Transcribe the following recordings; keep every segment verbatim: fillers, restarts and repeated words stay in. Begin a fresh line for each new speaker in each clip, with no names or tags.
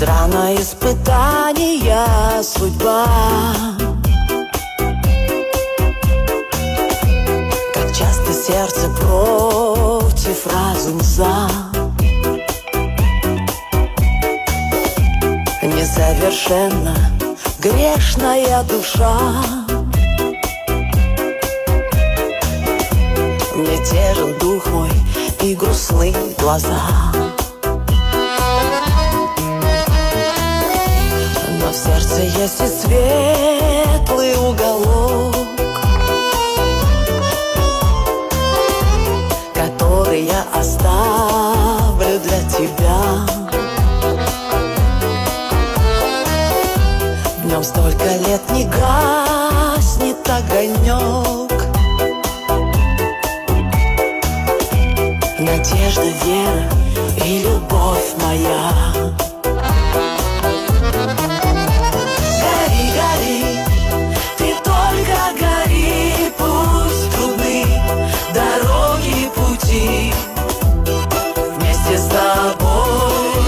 Драное испытание судьба. Как часто сердце против, разум за. Несовершенна грешная душа. Мне тяжел дух мой и грустны глаза. Но в сердце есть и светлый уголок, который я оставлю для тебя. В нем столько лет не гаснет огонек. Надежда, вера и любовь моя. Гори, гори, ты только гори, пусть трудны дороги, пути. Вместе с тобой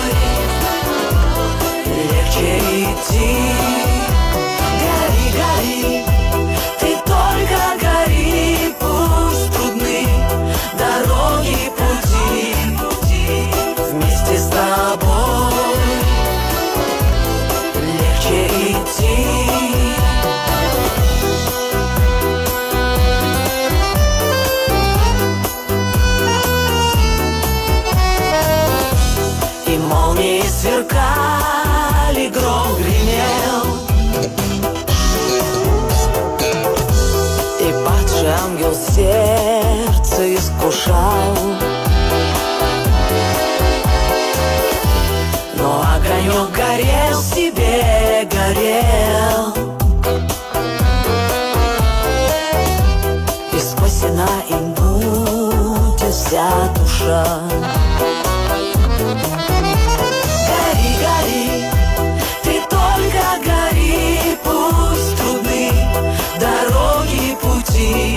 легче идти. Гори, гори, ты только гори, пусть трудны дороги, пути. Вместе с тобой легче идти. И молнии сверкали, гром гремел, и падший ангел сердце искушал. Но огонек горел в себе, горел, и спасена им будет вся душа. Гори, гори, ты только гори, пусть трудны дороги, пути.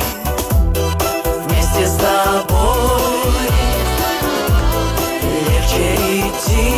Вместе с тобой легче идти.